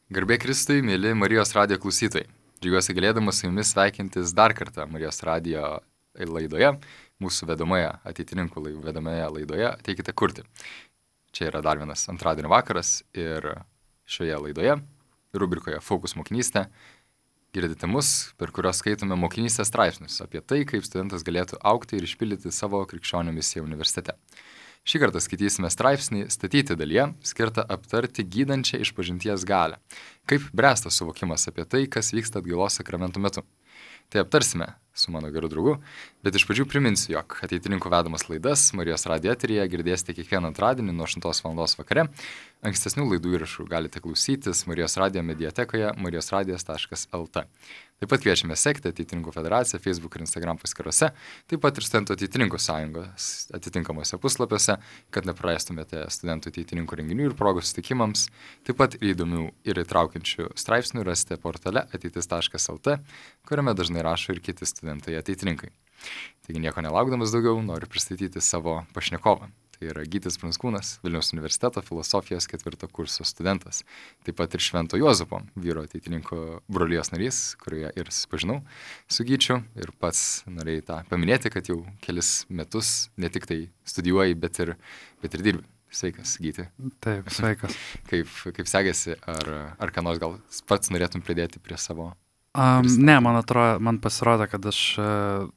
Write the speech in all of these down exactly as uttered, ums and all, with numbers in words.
Garbė Kristui, mėly Marijos radijo klausytojai. Džiaugiuosi galėdamas su jumis sveikintis dar kartą Marijos radijo laidoje, mūsų vedamoje, ateitininkų vedamoje laidoje Ateikite kurti. Čia yra dar vienas antradienio vakaras ir šioje laidoje, rubrikoje Fokus mokinystė, girdite mus, per kurios skaitome mokinystės straipsnius apie tai, kaip studentas galėtų augti ir išpildyti savo krikščionių misiją universitete. Šį kartą skaitysime straipsnį statyti dalyje, skirtą aptarti gydančią išpažinties galią. Kaip bręsta suvokimas apie tai, kas vyksta atgailos sakramentų metu. Tai aptarsime su mano geru draugu, bet iš pradžių priminsiu, jog ateitininkų vedamas laidas Marijos radijo eteryje girdėsite kiekvieną antradienį nuo aštuntos valandos vakare. Ankstesnių laidų įrašų galite klausytis Marijos radijo mediatekoje marijos radijas taškas el tė. Taip pat kviečiame sekti Ateitininkų federaciją Facebook ir Instagram paskyrose, taip pat ir Studentų ateitininkų sąjungos atitinkamuose puslapiuose, kad nepraleistumėte studentų ateitininkų renginių ir progos susitikimams. Taip pat įdomių ir įtraukiančių straipsnių rasite portale ateitis taškas el tė, kuriame dažnai rašo ir kiti studentai ateitininkai. Taigi nieko nelaukdamas daugiau noriu pristatyti savo pašnekovą. Tai yra Gytis Pranckūnas, Vilniaus universiteto filosofijos ketvirto kurso studentas. Taip pat ir Švento Juozapo vyro ateitininko brolijos narys, kurioje ir susipažinau su Gyčiu. Ir pats norėjai tą paminėti, kad jau kelis metus ne tik tai studijuoji, bet ir, bet ir dirbi. Sveikas, Gyti. Taip, sveikas. kaip, kaip sekėsi, ar, ar ką nors gal pats norėtum pridėti prie savo... Um, ne, man atrodo, man pasirodo, kad aš uh,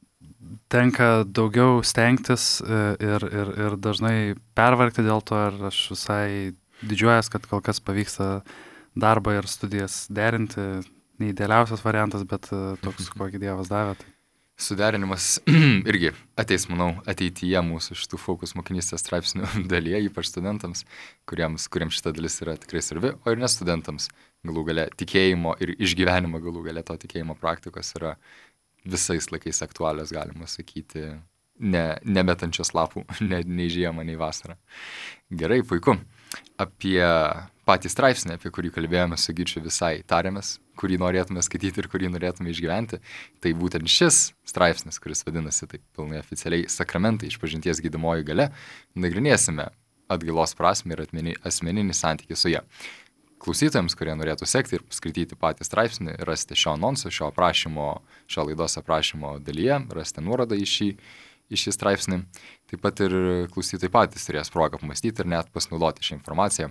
tenka daugiau stengtis uh, ir, ir, ir dažnai pervargti dėl to, ir aš visai didžiuojas, kad kol kas pavyksta darbą ir studijas derinti. Neįdėliausias variantas, bet uh, toks, kokį Dievas davė. Tai. Suderinimas irgi ateis, manau, ateityje mūsų šitų fokus mokinystės straipsnių dalyje, ypač studentams, kuriems, kuriems šita dalis yra tikrai svarbi, o ir ne studentams. Galų gale tikėjimo ir išgyvenimo galų gale to tikėjimo praktikos yra visais laikais aktualios, galima sakyti, ne, nemetančios lapų, ne, nei žiemą, nei vasarą. Gerai, puiku. Apie patį straipsnį, apie kurį kalbėjome su Gyčiu, visai tarėmės, kurį norėtume skaityti ir kurį norėtume išgyventi. Tai būtent šis straipsnis, kuris vadinasi taip pilnai oficialiai sakramentai išpažinties gydomoji galia, nagrinėsime atgailos prasmę ir atmeni, asmeninį santykį su ja. Klausytojams, kurie norėtų sekti ir skaityti patį straipsnį, rasite šio anonso, šio aprašymo, šio laidos aprašymo dalyje, rasite nuorodą į šį, į šį straipsnį. Taip pat ir klausytojai patys turės progą pamastyti ir net pasinaudoti šią informaciją,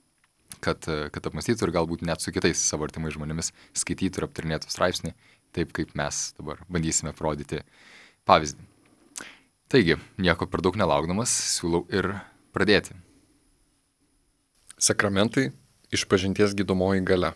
kad, kad apmastytų ir galbūt net su kitais savo artimais žmonėmis skaitytų ir aptarinėtų straipsnį, taip kaip mes dabar bandysime parodyti pavyzdį. Taigi, nieko per daug nelaukdamas, siūlau ir pradėti. Sakramentai išpažinties gydomoji galia.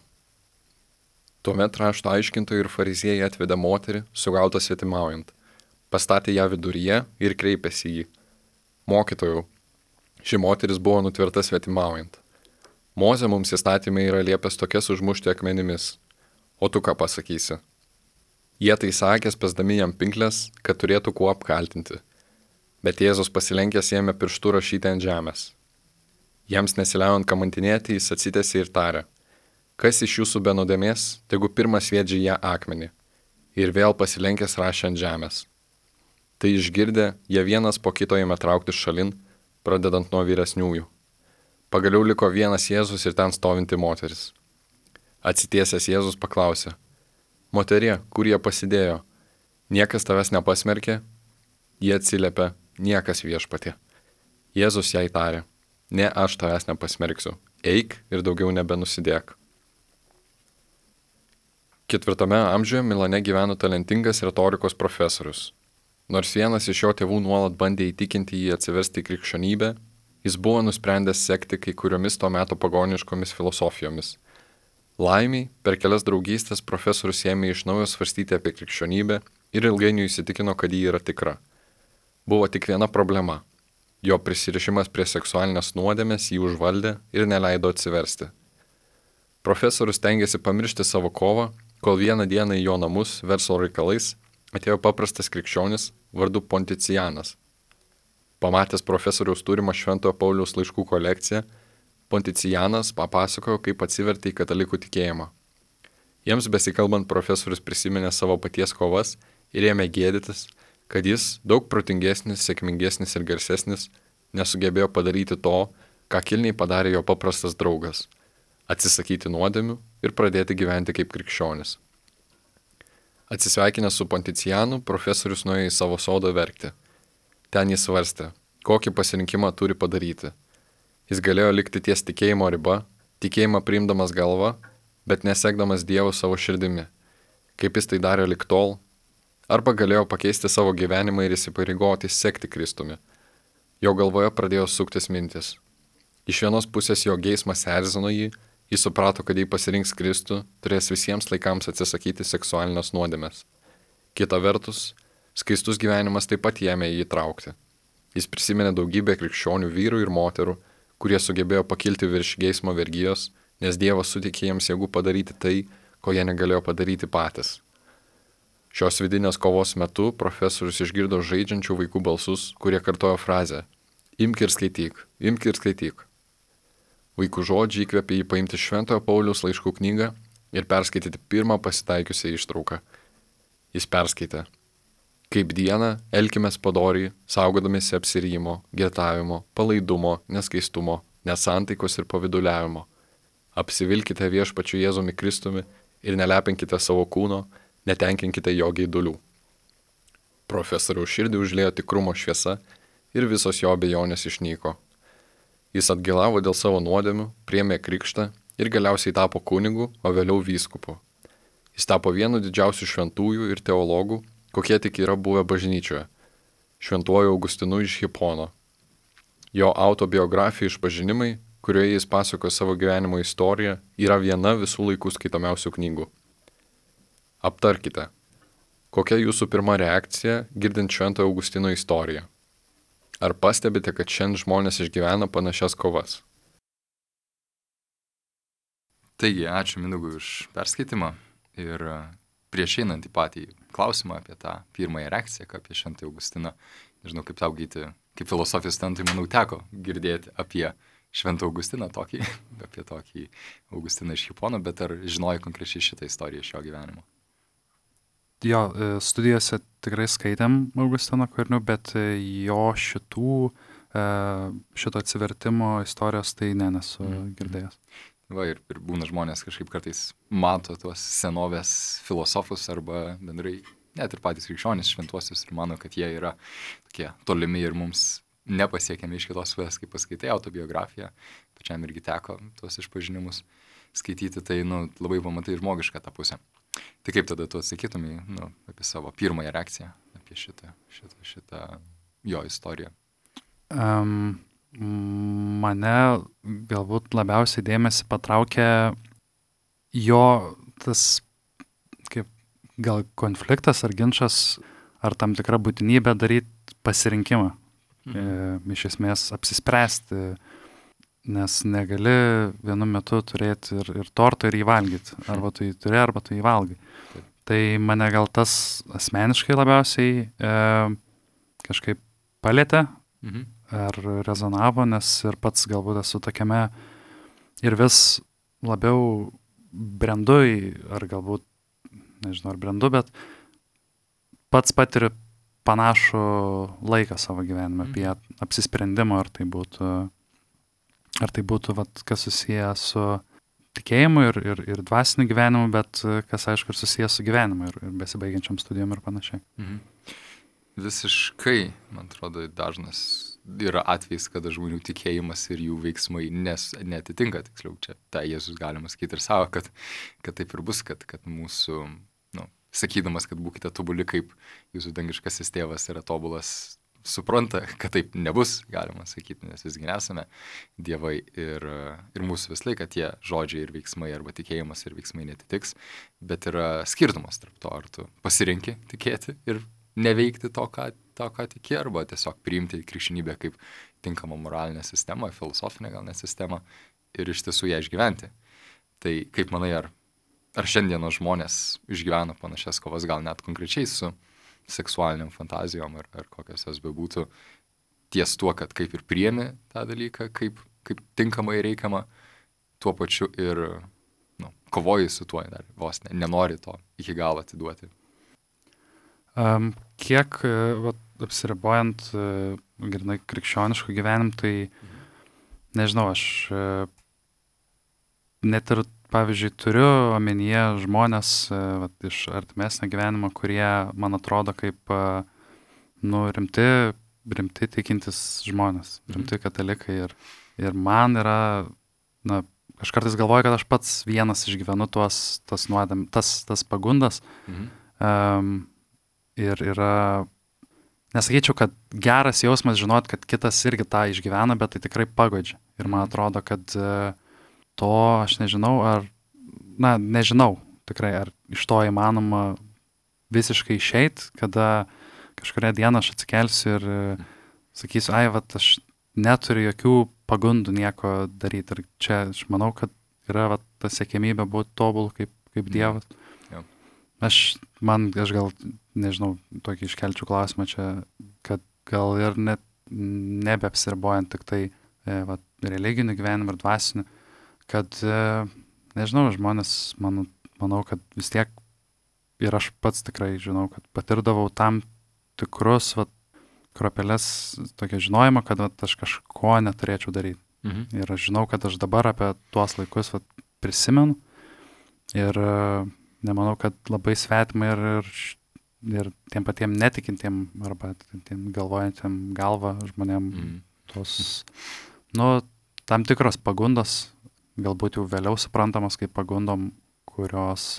Tuomet rašto aiškintojai ir fariziejai atvedė moterį, sugautą svetimaujant. Pastatė ją viduryje ir kreipėsi į jį. Mokytojau, ši moteris buvo nutverta svetimaujant. Mozė mums įstatymai yra liepęs tokias užmušti akmenimis. O tu ką pasakysi? Jie tai sakė, spęsdami jam pinklės, kad turėtų kuo apkaltinti. Bet Jėzus pasilenkęs ėmė pirštu rašyti ant žemės. Jiems nesiliaujant kamantinėti, jis atsitėsi ir tarė, kas iš jūsų be nuodėmės, tegu pirmas sviedžia ją akmenį. Ir vėl pasilenkęs rašė ant žemės. Tai išgirdę, jie vienas po kito ėmė traukti šalin, pradedant nuo vyresniųjų. Pagaliau liko vienas Jėzus ir ten stovinti moteris. Atsitiesęs Jėzus paklausė, moterie, kur jie pasidėjo? Niekas tavęs nepasmerkė? Jie atsiliepė, niekas viešpatie. Jėzus jai tarė, ne aš tavęs nepasmerksiu, eik ir daugiau nebenusidėk. Ketvirtame amžiuje Milane gyveno talentingas retorikos profesorius. Nors vienas iš jo tėvų nuolat bandė įtikinti jį atsiversti į krikščionybę, jis buvo nusprendęs sekti kai kuriomis to meto pagoniškomis filosofijomis. Laimiai, per kelias draugystės profesorius ėmė iš naujo svarstyti apie krikščionybę ir ilgainiui įsitikino, kad ji yra tikra. Buvo tik viena problema. Jo prisirišimas prie seksualinės nuodėmės jį užvaldė ir neleido atsiversti. Profesorius tengėsi pamiršti savo kovą, kol vieną dieną į jo namus verslo reikalais atėjo paprastas krikščionis vardu Ponticianas. Pamatęs profesoriaus turimą Šventojo Pauliaus laiškų kolekciją, Ponticianas papasakojo, kaip atsivertė į katalikų tikėjimą. Jiems besikalbant profesorius prisiminė savo paties kovas ir ėmė gėdytis, kad jis, daug protingesnis, sėkmingesnis ir garsesnis, nesugebėjo padaryti to, ką kilniai padarė jo paprastas draugas – atsisakyti nuodėmių ir pradėti gyventi kaip krikščionis. Atsisveikinęs su Ponticianu, profesorius nuėjo į savo sodą verkti. Ten jis svarstė, kokį pasirinkimą turi padaryti. Jis galėjo likti ties tikėjimo riba, tikėjimą priimdamas galva, bet nesekdamas Dievo savo širdimi, kaip jis tai darė lig tol, arba galėjo pakeisti savo gyvenimą ir įsipareigoti sekti Kristumi. Jo galvoje pradėjo suktis mintis. Iš vienos pusės jo geismas erzino jį, jis suprato, kad jei pasirinks Kristų, turės visiems laikams atsisakyti seksualinės nuodėmės. Kita vertus, skaistus gyvenimas taip pat ėmė jį traukti. Jis prisiminė daugybę krikščionių vyrų ir moterų, kurie sugebėjo pakilti virš geismo vergijos, nes Dievas suteikė jiems jėgų padaryti tai, ko jie negalėjo padaryti patys. Šios vidinės kovos metu profesorius išgirdo žaidžiančių vaikų balsus, kurie kartojo frazę „Imk ir skaityk, imk ir skaityk". Vaikų žodžiai įkvėpė jį paimti Šventojo Pauliaus laiškų knygą ir perskaityti pirmą pasitaikiusią ištrauką. Jis perskaitė: Kaip dieną elkimės padoriai, saugodamiesi apsirijimo, girtavimo, palaidumo, neskaistumo, nesantaikos ir paviduliavimo. Apsivilkite viešpačiu Jėzumi Kristumi ir nelepinkite savo kūno, netenkinkite jo geidulių. Profesoriaus širdį užliejo tikrumo šviesa ir visos jo abejonės išnyko. Jis atgailavo dėl savo nuodėmių, priėmė krikštą ir galiausiai tapo kunigu, o vėliau vyskupu. Jis tapo vienu didžiausių šventųjų ir teologų, kokie tik yra buvę bažnyčioje, šventuoju Augustinu iš Hipono. Jo autobiografija Išpažinimai, kurioje jis pasakojo savo gyvenimo istoriją, yra viena visų laikų skaitomiausių knygų. Aptarkite, kokia jūsų pirma reakcija girdint Šventojo Augustino istoriją? Ar pastebite, kad šiandien žmonės išgyvena panašias kovas? Taigi, ačiū Mindaugui už perskaitimą ir prieš einant į patį klausimą apie tą pirmąją reakciją, apie Šventąjį Augustiną, nežinau kaip tau gyti, kaip filosofijos studentui, manau, teko girdėti apie Šventą Augustiną tokį, apie tokį Augustiną iš Hipono, bet ar žinojai konkrečiai šitą istoriją iš jo gyvenimo? Jo, studijose tikrai skaitėm Augustino kūrinių, bet jo šitų, šito atsivertimo istorijos tai ne, nesu mm. girdėjęs. Va, ir, ir būna žmonės kažkaip kartais mato tuos senovės filosofus arba bendrai, net ir patys krikščionys šventuosius ir mano, kad jie yra tokie tolimi ir mums nepasiekiami iš kitos pusės, kaip paskaitai autobiografiją, pačiam irgi teko tuos išpažinimus skaityti, tai nu, labai pamatai žmogišką tą pusę. Tai kaip tada tu atsakytumai nu, apie savo pirmąją reakciją, apie šitą, šitą, šitą jo istoriją? Um, mane galbūt labiausiai dėmesį patraukė jo tas kaip gal konfliktas ar ginčas, ar tam tikra būtinybė daryti pasirinkimą. Mhm. E, iš esmės apsispręsti, nes negali vienu metu turėti ir, ir tortą ir jį valgyti. Arba tu jį turi, arba tu jį valgai. Taip. Tai mane gal tas asmeniškai labiausiai e, kažkaip palėtė mhm. ar rezonavo, nes ir pats galbūt esu tokiame ir vis labiau brendu, ar galbūt, nežinau, ar brendu, bet pats patiriu panašų laiką savo gyvenime, apie apsisprendimą, ar tai būtų, ar tai būtų vat, kas susiję su tikėjimu ir, ir, ir dvasiniu gyvenimu, bet kas, aišku, ir susiję su gyvenimu ir, ir besibaigiančiam studijom ir panašiai. Mhm. Visiškai, man atrodo, dažnas yra atvejs, kada žmonių tikėjimas ir jų veiksmai nes, netitinka, tiksliau, čia tą Jėzus galima sakyti ir savo, kad, kad taip ir bus, kad, kad mūsų, nu, sakydamas, kad būkite tobuli, kaip jūsų dangiškasis tėvas yra tobulas, supranta, kad taip nebus, galima sakyti, nes visgi nesame dievai ir, ir mūsų vis laiką tie žodžiai ir veiksmai arba tikėjimas ir veiksmai netitiks, bet yra skirtumas tarp to, ar tu pasirinki tikėti ir neveikti to, ką, to, ką tiki, arba tiesiog priimti krikščionybę kaip tinkamą moralinę sistemą, filosofinę gal net sistemą ir iš tiesų ją išgyventi. Tai kaip manai, ar, ar šiandienos žmonės išgyvena panašias kovas, gal net konkrečiai su seksualiniam fantazijom ar, ar kokios jos bebūtų, ties tuo, kad kaip ir priemi tą dalyką, kaip, kaip tinkamai reikiama, tuo pačiu ir nu, kovoji su tuo, dar vos ne, nenori to iki galo atiduoti. Um, kiek, va, apsiribojant, uh, grinai krikščioniškų gyvenim, tai nežinau, aš uh, net ir pavyzdžiui, turiu omenyje žmonės e, vat, iš artimesnio gyvenimo, kurie, man atrodo, kaip, e, nu, rimti, rimti tikintis žmonės, rimti katalikai. Ir, ir man yra, na, aš kartais galvoju, kad aš pats vienas išgyvenu tuos, tas nuodėm, tas, tas pagundas. Mhm. Um, ir yra, nesakyčiau, kad geras jausmas žinot, kad kitas irgi tą išgyvena, bet tai tikrai pagodžia. Ir man atrodo, kad uh, to aš nežinau, ar, na, nežinau tikrai, ar iš to įmanoma visiškai išeit, kada kažkurią dieną aš atsikelsiu ir uh, sakysiu, ai, vat, aš neturiu jokių pagundų nieko daryti. Ir čia aš manau, kad yra vat, ta siekėmybė būti tobul kaip, kaip Dievas. Jo. Aš, man, aš gal, nežinau, tokį iškelčiau klausimą čia, kad gal ir net nebeapsiribojant tik tai e, vat, religiniu gyvenimu ir dvasiniu, kad, e, nežinau, žmonės, man, manau, kad vis tiek ir aš pats tikrai žinau, kad patirdavau tam tikrus vat, kropelės tokia žinojimo, kad vat, aš kažko neturėčiau daryti. Mhm. Ir aš žinau, kad aš dabar apie tuos laikus vat, prisimenu ir uh, nemanau, kad labai svetima ir, ir, ir tiem patiem netikintiem arba tiem galvojantiem galvą žmonėm Mhm. tos, nu, tam tikros pagundos, galbūt jau vėliau suprantamos kaip pagundom, kurios,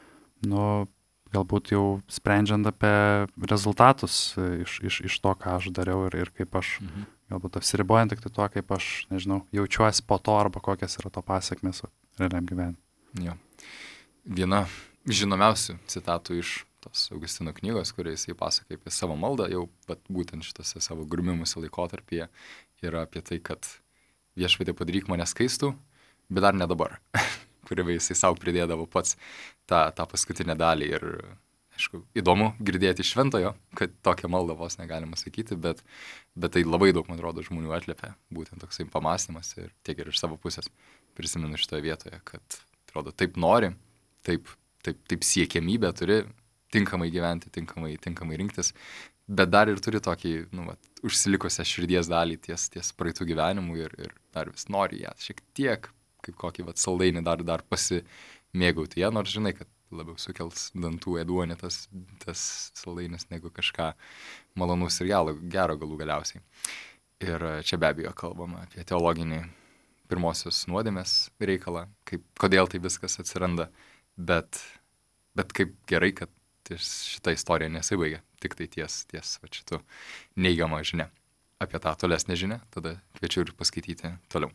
nu, galbūt jau sprendžiant apie rezultatus iš, iš, iš to, ką aš dariau ir, ir kaip aš, Mhm. galbūt apsiribojant tik tai tuo, kaip aš, nežinau, jaučiuosi po to arba kokias yra to pasiekmes realiam gyvenimui. Jo. Viena žinomiausių citatų iš tos Augustino knygos, kuriais jis pasakoja apie savo maldą, jau pat būtent šitose savo grumimuose laikotarpyje, yra apie tai, kad viešpatie padaryk mane skaistų, bet dar ne dabar. Kurioje jisai savo pridėdavo pats tą, tą paskutinę dalį. Ir, aišku, įdomu girdėti šventojo, kad tokią maldą vos negalima sakyti, bet, bet tai labai daug, man atrodo, žmonių atliepia, būtent toksai pamastymas ir tiek ir iš savo pusės prisimenu šitoje vietoje, kad, atrodo, taip nori, taip, taip, taip siekiamybę turi tinkamai gyventi, tinkamai, tinkamai rinktis, bet dar ir turi tokį, nu, vat, užsilikusią širdies dalį ties, ties praeitų gyvenimų ir, ir dar vis nori ją šiek tiek kaip kokį vat, saldainį dar, dar pasimėgauti ją, nors žinai, kad labiau sukels dantų ėduonį tas, tas saldainis negu kažką malonus ir gero, gero galų galiausiai. Ir čia be abejo kalbama apie teologinį pirmosios nuodėmės reikalą, kaip, kodėl tai viskas atsiranda, bet, bet kaip gerai, kad šita istorija nesibaigia, tik tai ties, ties va, šitų neigiamą žinią. Apie tą tolesnę žinią, tada kviečiu ir paskaityti toliau.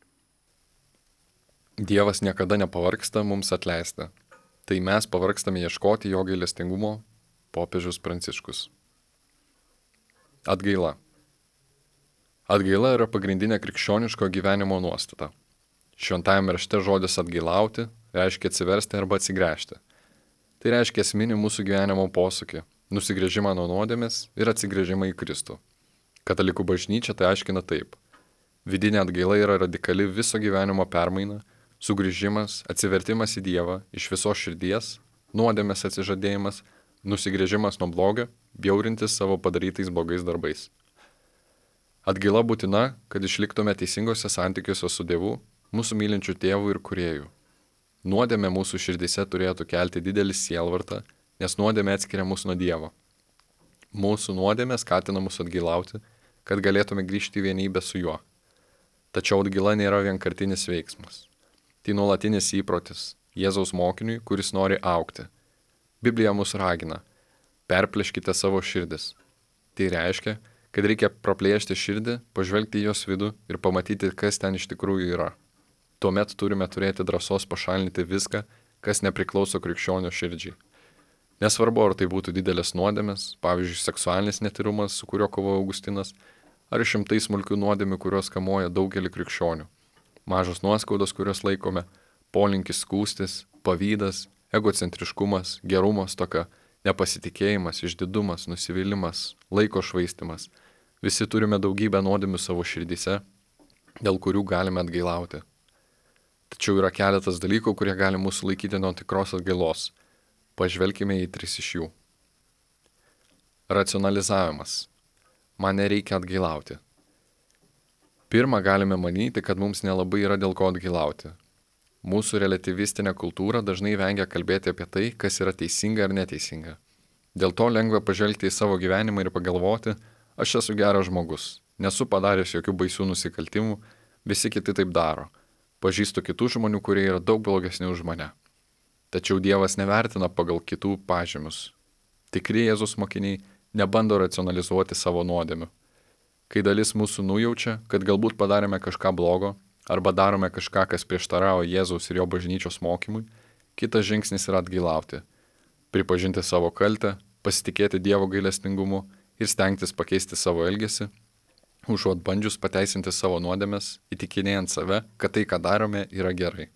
Dievas niekada nepavargsta mums atleisti. Tai mes pavargstame ieškoti jo gailestingumo, popiežius Pranciškus. Atgaila. Atgaila yra pagrindinė krikščioniško gyvenimo nuostata. Šventajame rašte žodis atgailauti reiškia atsiversti arba atsigręžti. Tai reiškia esminį mūsų gyvenimo posūkį, nusigręžimą nuo nuodėmės ir atsigręžimą į Kristų. Katalikų bažnyčia tai aiškina taip. Vidinė atgaila yra radikali viso gyvenimo permaina, sugrįžimas, atsivertimas į Dievą iš visos širdies, nuodėmės atsižadėjimas, nusigręžimas nuo blogio, bjaurintis savo padarytais blogais darbais. Atgaila būtina, kad išliktume teisingose santykiuose su Dievu, mūsų mylinčiu tėvu ir kūrėju. Nuodėmė mūsų širdise turėtų kelti didelį sielvartą, nes nuodėmė atskiria mus nuo Dievo. Mūsų nuodėmė skatina mus atgailauti, kad galėtume grįžti į vienybę su juo. Tačiau atgaila nėra vienkartinis veiksmas. Tai nuolatinis įprotis Jėzaus mokiniui, kuris nori augti. Biblija mus ragina: perplėškite savo širdis. Tai reiškia, kad reikia praplėšti širdį, pažvelgti į jos vidų ir pamatyti, kas ten iš tikrųjų yra. Tuomet turime turėti drąsos pašalinti viską, kas nepriklauso krikščionio širdžiai. Nesvarbu, ar tai būtų didelės nuodėmės, pavyzdžiui, seksualinis netyrumas, su kuriuo kovojo Augustinas, ar šimtai smulkių nuodėmių, kurios kamuoja daugelį krikščionių. Mažos nuoskaudos, kurios laikome, polinkis skūstis, pavydas, egocentriškumas, gerumo stoka, nepasitikėjimas, išdidumas, nusivylimas, laiko švaistimas. Visi turime daugybę nuodėmių savo širdyse, dėl kurių galime atgailauti. Tačiau yra keletas dalykų, kurie gali mūsų laikyti nuo tikros atgailos. Pažvelkime į tris iš jų. Racionalizavimas. Man nereikia atgailauti. Pirma, galime manyti, kad mums nelabai yra dėl ko atgailauti. Mūsų relativistinė kultūra dažnai vengia kalbėti apie tai, kas yra teisinga ar neteisinga. Dėl to lengva pažvelgti į savo gyvenimą ir pagalvoti, aš esu geras žmogus, nesu padaręs jokių baisių nusikaltimų, visi kiti taip daro. Pažįstu kitų žmonių, kurie yra daug blogesni už mane. Tačiau Dievas nevertina pagal kitų pažymius. Tikri Jėzus mokiniai nebando racionalizuoti savo nuodėmių. Kai dalis mūsų nujaučia, kad galbūt padarėme kažką blogo, arba darome kažką, kas prieštaravo Jėzaus ir jo bažnyčios mokymui, kitas žingsnis yra atgailauti, pripažinti savo kaltę, pasitikėti Dievo gailestingumu ir stengtis pakeisti savo elgesį, užuot bandžius pateisinti savo nuodėmes, įtikinėjant save, kad tai, ką darome, yra gerai.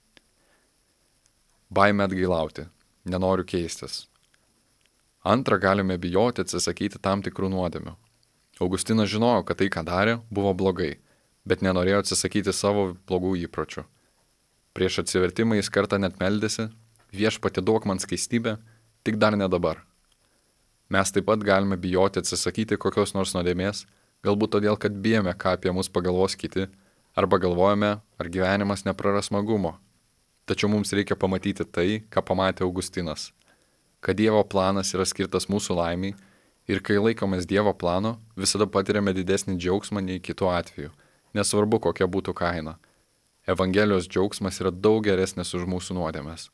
Baimė atgailauti, nenoriu keistis. Antra, galime bijoti atsisakyti tam tikrų nuodėmių. Augustinas žinojo, kad tai, ką darė, buvo blogai, bet nenorėjo atsisakyti savo blogų įpročių. Prieš atsivertimą jis kartą net meldėsi, viešpatie duok man skaistybę, tik dar ne dabar. Mes taip pat galime bijoti atsisakyti kokios nors nuodėmės, galbūt todėl, kad bijome, ką apie mus pagalvos kiti, arba galvojame, ar gyvenimas nepraras smagumo. Tačiau mums reikia pamatyti tai, ką pamatė Augustinas, kad Dievo planas yra skirtas mūsų laimiai ir kai laikomės Dievo plano, visada patiriame didesnį džiaugsmą nei kitu atveju, nesvarbu kokia būtų kaina. Evangelijos džiaugsmas yra daug geresnis už mūsų nuodėmes.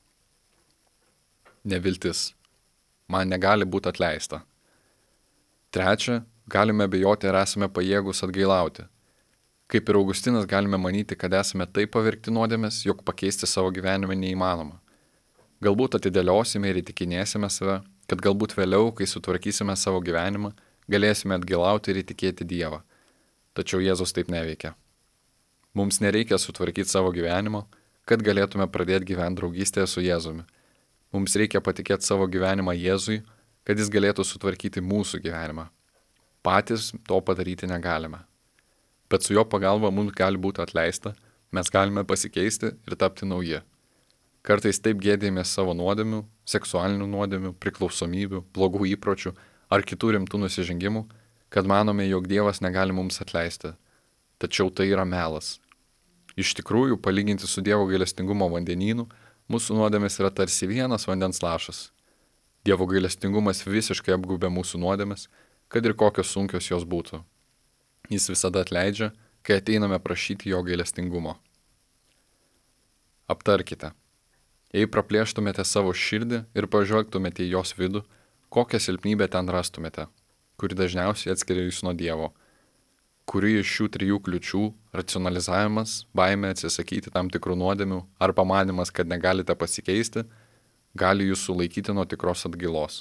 Neviltis. Man negali būti atleista. Trečia, galime abejoti ar esame pajėgus atgailauti. Kaip ir Augustinas galime manyti, kad esame taip pavergti nuodėmės, jog pakeisti savo gyvenimą neįmanoma. Galbūt atidėliosime ir įtikinėsime save, kad galbūt vėliau, kai sutvarkysime savo gyvenimą, galėsime atgailauti ir įtikėti Dievą. Tačiau Jėzus taip neveikia. Mums nereikia sutvarkyti savo gyvenimo, kad galėtume pradėti gyventi draugystėje su Jėzumi. Mums reikia patikėti savo gyvenimą Jėzui, kad jis galėtų sutvarkyti mūsų gyvenimą. Patys to padaryti negalime. Bet su jo pagalba mums gali būti atleista, mes galime pasikeisti ir tapti nauji. Kartais taip gėdėjomės savo nuodėmių, seksualinių nuodėmių, priklausomybių, blogų įpročių ar kitų rimtų nusižengimų, kad manome, jog Dievas negali mums atleisti. Tačiau tai yra melas. Iš tikrųjų, palyginti su Dievo gailestingumo vandenynu, mūsų nuodėmės yra tarsi vienas vandens lašas. Dievo gailestingumas visiškai apgaubia mūsų nuodėmės, kad ir kokios sunkios jos būtų. Jis visada atleidžia, kai ateiname prašyti jo gailestingumo. Aptarkite. Jei praplėštumėte savo širdį ir pažvelgtumėte į jos vidų, kokią silpnybę ten rastumėte, kuri dažniausiai atskiria jūs nuo Dievo, kuri iš šių trijų kliučių – racionalizavimas, baimė atsisakyti tam tikrų nuodėmių ar pamanimas, kad negalite pasikeisti – gali jūs sulaikyti nuo tikros atgailos.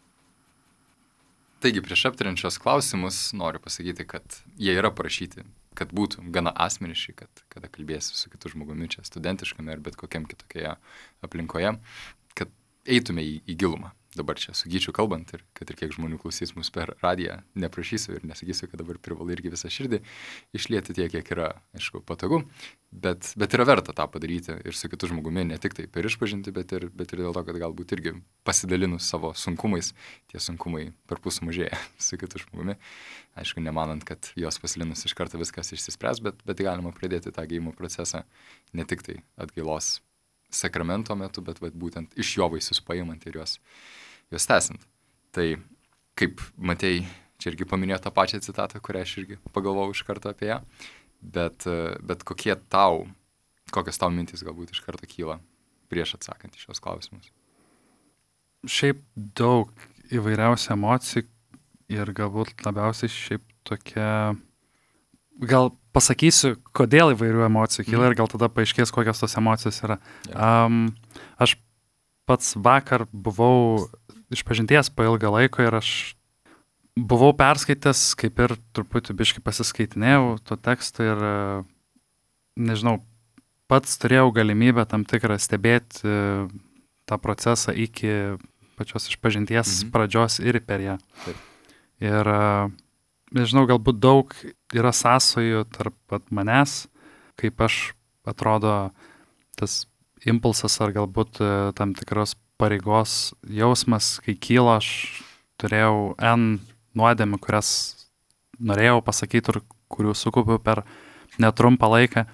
Taigi, prieš aptariančios klausimus noriu pasakyti, kad jie yra parašyti, kad būtų gana asmeniški, kad kada kalbėsi su kitu žmogumi čia studentiškame ar bet kokiam kitokioje aplinkoje, kad eitume į, į gilumą. Dabar čia su Gyčiu kalbant ir kad ir kiek žmonių klausys mus per radiją, neprašysiu ir nesakysiu, kad dabar privalai irgi visą širdį išlieti tiek, kiek yra, aišku, patogu, bet, bet yra verta tą padaryti ir su kitu žmogumi, ne tik tai per išpažinti, bet ir, bet ir dėl to, kad galbūt irgi pasidalinus savo sunkumais, tie sunkumai perpus mažėja su kitu žmogumi. Aišku, nemanant, kad jos pasidalinus iš karto viskas išsispręs, bet, bet galima pradėti tą gijimo procesą ne tik tai atgailos sakramento metu, bet vat, būtent iš jo vaisius paimant ir juos, juos tęsint. Tai kaip matei, čia irgi paminėjo tą pačią citatą, kurią aš irgi pagalvojau iš karto apie ją, bet, bet kokie tau, kokios tau mintys galbūt iš karto kyla prieš atsakant į šios klausimus? Šiaip daug įvairiausių emocijų ir galbūt labiausiai šiaip tokia, gal pasakysiu, kodėl įvairių emocijų kyla mm. ir gal tada paaiškės, kokios tos emocijos yra. Yeah. Um, aš pats vakar buvau išpažinties po ilgą laiko ir aš buvau perskaitęs, kaip ir truputį biškai pasiskaitinėjau to teksto ir, nežinau, pats turėjau galimybę tam tikrą stebėti tą procesą iki pačios išpažinties mm-hmm. pradžios ir per ją. Taip. Ir nežinau, galbūt daug yra sąsajų tarp pat manęs, kaip aš atrodo tas impulsas ar galbūt tam tikros pareigos jausmas, kai kyla, aš turėjau N nuodėmių, kurias norėjau pasakyti ir kurių sukaupiau per netrumpą laiką. Taip.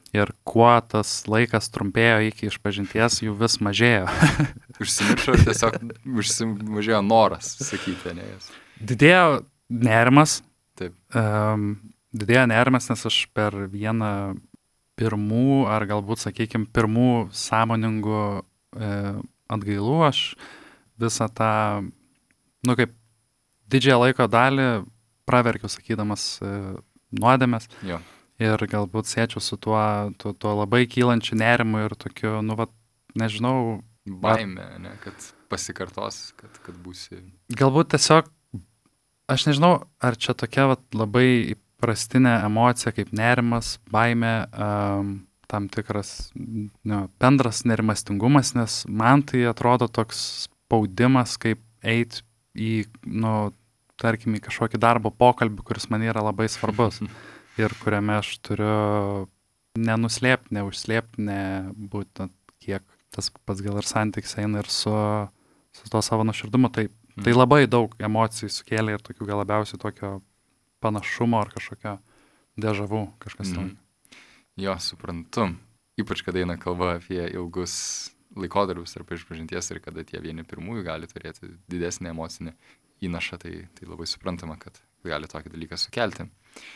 Ir kuo tas laikas trumpėjo iki išpažinties, jų vis mažėjo. Užsimiršo ir tiesiog užsimažėjo noras sakyti, ne jas. Didėjo nerimas. Taip. Um, didėjo nerimas, nes aš per vieną pirmų, ar galbūt, sakykime, pirmų sąmoningų e, atgailų aš visą tą, nu kaip didžiąją laiko dalį praverkiau, sakydamas e, nuodėmės. Jo. Ir galbūt siečiau su tuo, tuo, tuo labai kylančiu nerimu ir tokiu, nu, va, nežinau. Baimė, ne, kad pasikartos, kad, kad būsi. Galbūt tiesiog, aš nežinau, ar čia tokia va, labai įprastinė emocija kaip nerimas, baimė, um, tam tikras nu, bendras nerimastingumas, nes man tai atrodo toks spaudimas, kaip eiti į, nu, tarkim, į kažkokį darbo pokalbį, kuris man yra labai svarbus. Ir kuriame aš turiu nenuslėpti, neužslėpti, nebūti kiek tas pats gal ir santykis eina ir su, su to savo nuoširdumu. Tai, mm. tai labai daug emocijų sukėlė ir tokių gal labiausiai tokio panašumo ar kažkokio dežavų kažkas. Mm. Jo, suprantu. Ypač, kada eina kalba apie ilgus laikotarpius ar išpažinties ir kada tie vieni pirmųjų gali turėti didesnį emocinį įnašą, tai, tai labai suprantama, kad gali tokį dalyką sukelti.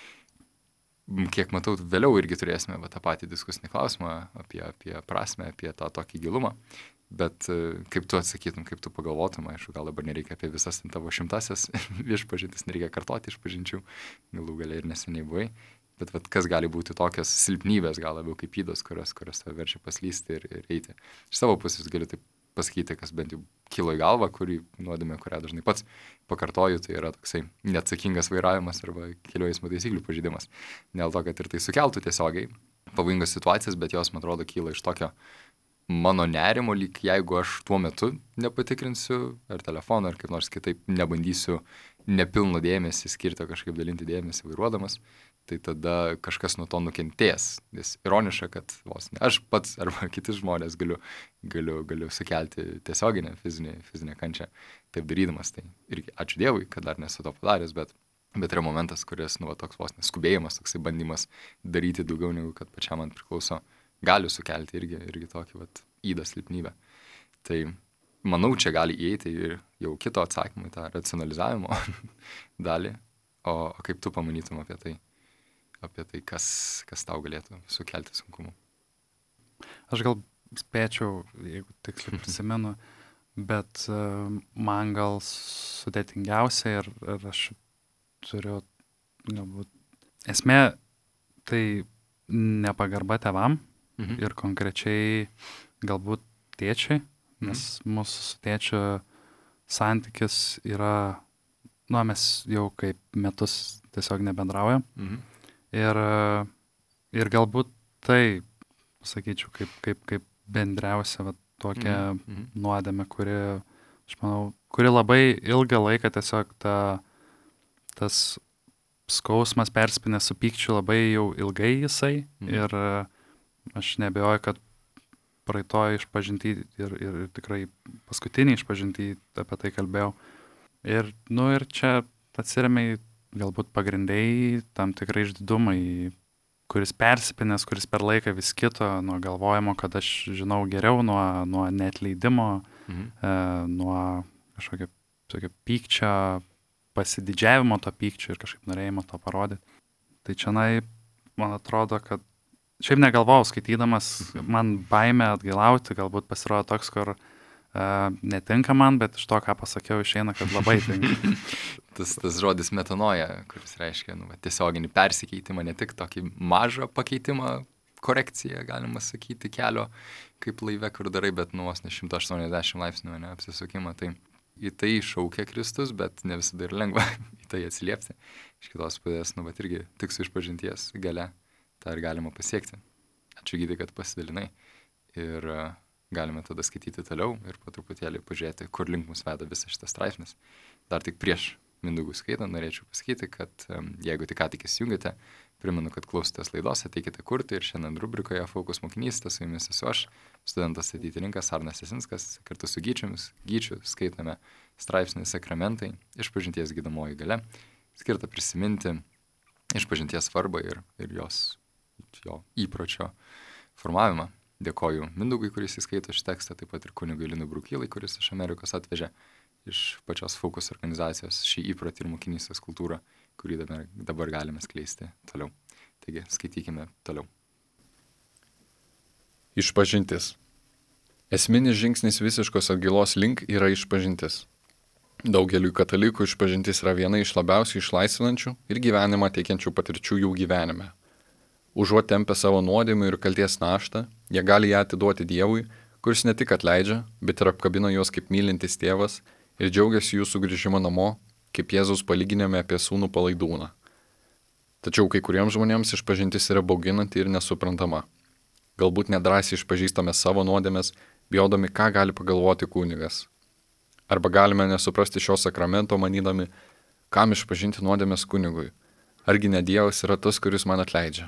Kiek matau, vėliau irgi turėsime va, tą patį diskusinį klausimą apie, apie prasmę, apie tą tokį gilumą, bet kaip tu atsakytum, kaip tu pagalvotum, aišku, gal dabar nereikia apie visas tavo šimtasias išpažintis, nereikia kartoti išpažinčių, galų galiai ir neseniai buvai, bet va, kas gali būti tokios silpnybės, gal labiau kaip ydos, kurios, kurios tave verčia paslysti ir, ir eiti. Iš savo pusės galiu taip pasakyti, kas bent jau kilo į galvą, kurį nuodėmė, kurią dažnai pats pakartoju, tai yra toksai neatsakingas vairavimas arba kelių eismo taisyklių pažeidimas. Dėl to, kad ir tai sukeltų tiesiogiai pavojingas situacijas, bet jos, man atrodo, kyla iš tokio mano nerimo, lyg jeigu aš tuo metu nepatikrinsiu ar telefoną, ar kaip nors kitaip nebandysiu nepilno dėmesį skirti, kažkaip dalinti dėmesį vairuodamas, tai tada kažkas nuo to nukentės. Nes ironiška, kad vos ne aš pats arba kiti žmonės galiu, galiu, galiu sukelti tiesioginę fizinę, fizinę kančią taip darydamas. Tai irgi ačiū Dievui, kad dar nesu to padaręs, bet, bet yra momentas, kuris, nu, va, toks vos neskubėjimas, toksai bandymas daryti daugiau negu kad pačiam man priklauso, gali sukelti irgi, irgi tokį vat, įdą silpnybę. Tai manau, čia gali įeiti ir jau kito atsakymą į tą racionalizavimo dalį. O, o kaip tu pamanytum apie tai? apie tai, kas, kas tau galėtų sukelti sunkumų. Aš gal spėčiau, jeigu tiksliai prisimenu, bet uh, man gal sudėtingiausia ir, ir aš turiu, galbūt, esmė tai nepagarba tėvam mhm. ir konkrečiai galbūt tėčiai, nes mhm. mūsų su tėčiu santykis yra, nu, mes jau kaip metus tiesiog nebendraujam. Mhm. Ir, ir galbūt tai, sakyčiau, kaip, kaip, kaip bendriausia va, tokia mm-hmm. nuodėmė, kuri, aš manau, kuri labai ilgą laiką tiesiog ta, tas skausmas perspinė su pykčiu labai jau ilgai jisai. Mm-hmm. Ir aš nebejoju, kad praeitoj išpažinty ir, ir tikrai paskutinį išpažinty apie tai kalbėjau. Ir, nu, ir čia atsiremiai galbūt pagrindai tam tikrai išdidumai, kuris persipinęs, kuris per laiką vis kito, nuo galvojimo, kad aš žinau geriau, nuo, nuo neatleidimo, mhm. e, nuo kažkokio, kažkokio pykčio, pasididžiavimo to pykčio ir kažkaip norėjimo to parodyti. Tai čianai, man atrodo, kad šiaip negalvojau skaitydamas, man baimė atgailauti galbūt pasirodo toks, kur Uh, netinka man, bet iš to, ką pasakiau, išeina, kad labai tinka. tas, tas žodis metanoja, kuris reiškia nu, tiesioginį persikeitimą, ne tik tokį mažą pakeitimą, korekciją, galima sakyti, kelio, kaip laive, kur darai, bet nuos ne šimtas aštuoniasdešimt laipsnių, ne, apsisukimą. Tai į tai šaukia Kristus, bet ne visada ir lengva į tai atsiliepti. Iš kitos pusės, nu, bet irgi tik su išpažinties gale tą ir galima pasiekti. Ačiū Gydai, kad pasidalinai. Ir uh, galime tada skaityti toliau ir po truputėlį pažiūrėti, kur link mus veda visas šitas straipsnis. Dar tik prieš Mindaugui skaitant norėčiau pasakyti, kad um, jeigu tik ką tik įsijungėte, primenu, kad klausotės laidos, ateikite kurti ir šiandien rubrikoje Fokus mokinys, su jumis esu aš, studentas ateitininkas Arnas Jasinskas, kartu su Gyčiumis, Gyčiu skaitome straipsnį Sakramentai, išpažinties gydomoji galia, skirta prisiminti išpažinties svarbą ir, ir jos jo įpročio formavimą. Dėkoju Mindaugui, kuris įskaito šį tekstą, taip pat ir kunigui Linui Brukylai, kuris iš Amerikos atvežė iš pačios Focus organizacijos šį įprotį ir mokinystės kultūrą, kurį dabar, dabar galime skleisti toliau. Taigi, skaitykime toliau. Išpažintis. Esminis žingsnis visiškos atgailos link yra išpažintis. Daugeliui katalikų išpažintis yra viena iš labiausiai išlaisvinančių ir gyvenimą teikiančių patirčių jų gyvenime. Užuot tempę savo nuodėmių ir kalties naštą, jie gali ją atiduoti Dievui, kuris ne tik atleidžia, bet ir apkabina juos kaip mylintis tėvas ir džiaugiasi jų sugrįžimo namo, kaip Jėzus palyginėme apie sūnų palaidūną. Tačiau kai kuriems žmonėms išpažintis yra bauginanti ir nesuprantama. Galbūt nedrąsiai išpažįstame savo nuodėmes, bijodami, ką gali pagalvoti kunigas. Arba galime nesuprasti šio sakramento, manydami, kam išpažinti nuodėmes kunigui. Argi ne Dievas yra tas, kuris man atleidžia.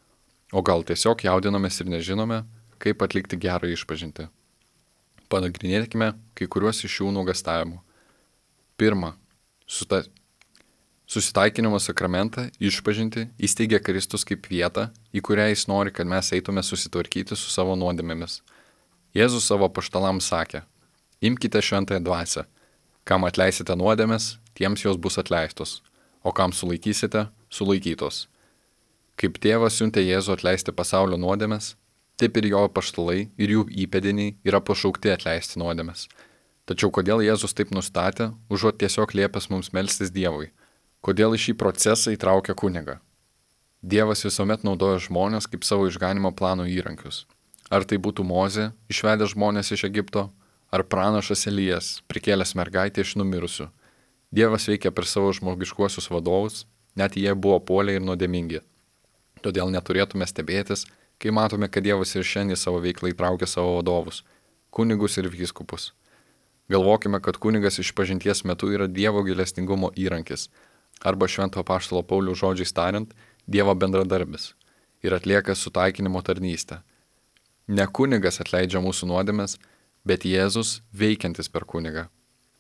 O gal tiesiog jaudinamės ir nežinome, kaip atlikti gerą išpažinti. Panagrinėkime kai kuriuos iš šių nuogastavimų. Pirma, suta... susitaikinimo sakramentą išpažinti įsteigė Kristus kaip vietą, į kurią jis nori, kad mes eitume susitvarkyti su savo nuodėmėmis. Jėzus savo apaštalams sakė: imkite šventąją dvasią, kam atleisite nuodėmes, tiems jos bus atleistos, o kam sulaikysite, sulaikytos. Kaip tėvas siuntė Jėzų atleisti pasaulio nuodėmes, taip ir jo apaštalai ir jų įpėdiniai yra pašaukti atleisti nuodėmes. Tačiau kodėl Jėzus taip nustatė, užuot tiesiog liepęs mums melstis Dievui? Kodėl į šį procesą įtraukia kunigą? Dievas visuomet naudoja žmonės kaip savo išganimo plano įrankius. Ar tai būtų Mozė, išvedęs žmonės iš Egipto, ar pranašas Elijas, prikėlęs mergaitę iš numirusių. Dievas veikia per savo žmogiškuosius vadovus, net jie buvo puoliai ir nuodėmingi. Todėl neturėtume stebėtis, kai matome, kad Dievas ir šiandien savo veiklą įtraukia savo vadovus, kunigus ir vyskupus. Galvokime, kad kunigas išpažinties metu yra Dievo gailestingumo įrankis, arba švento apaštalo Pauliaus žodžiais tariant, Dievo bendradarbis ir atlieka sutaikinimo tarnystę. Ne kunigas atleidžia mūsų nuodėmes, bet Jėzus veikiantis per kunigą.